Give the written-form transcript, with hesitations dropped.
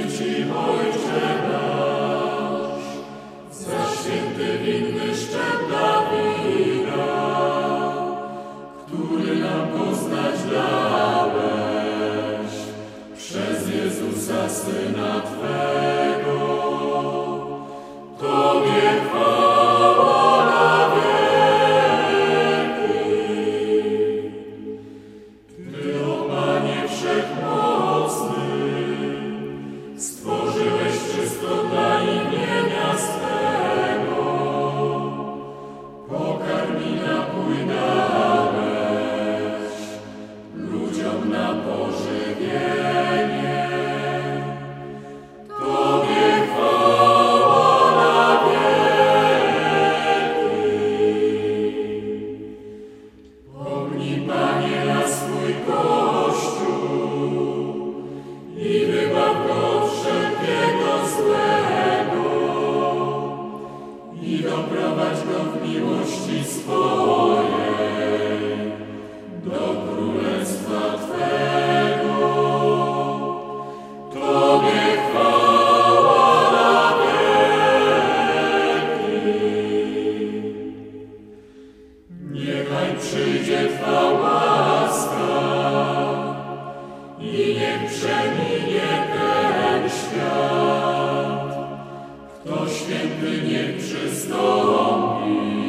Ci, Ojcze nasz, za święty winny szczep Dawida, który nam poznać dałeś przez Jezusa, Syna Twego. Tobie chwała na wieki. Ty, o Panie Wszechmocny, stworzyłeś wszystko dla imienia swego. Pokarm i napój dałeś ludziom na pożywienie. Tobie chwała na wieki. Pomnij, Panie, na swój Kościół i wybaw go od wszelkiego złego i doprowadź go w miłości swojej do Królestwa Twego. Tobie chwała na wieki. Niechaj przyjdzie Twa łaska i niech przeminie ten świat. Kto święty, niech przystąpi.